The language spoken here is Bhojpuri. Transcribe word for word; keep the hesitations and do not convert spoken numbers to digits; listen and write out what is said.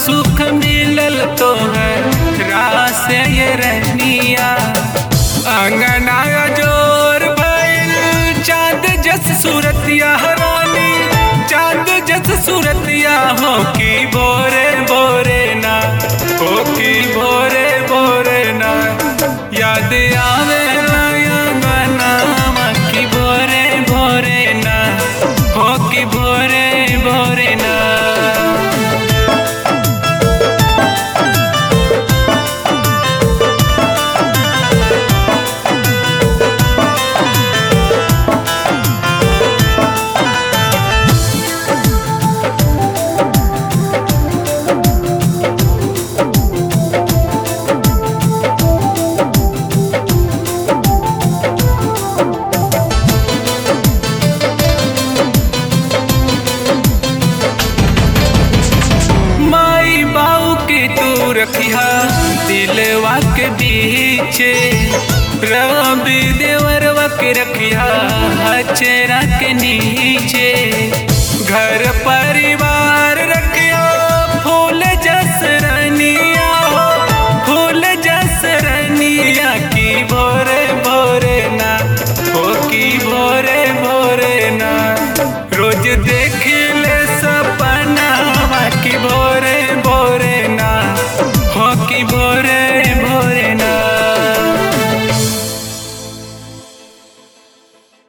सुख मिलल तो है रास ये रहनिया। अंगना जोर भइल चाँद जस सूरतिया रानी, चाँद जस सूरतिया हो की भोरे भोरे ना, हो की भोरे भोरे ना। याद आवे अंगना की भोरे भोरे ना, हो की भोरे भोरे ना। रखिया दिलवा के बीचे, रवि देवरवा के रखिया चेहरा के नीचे। घर परिवार रखिया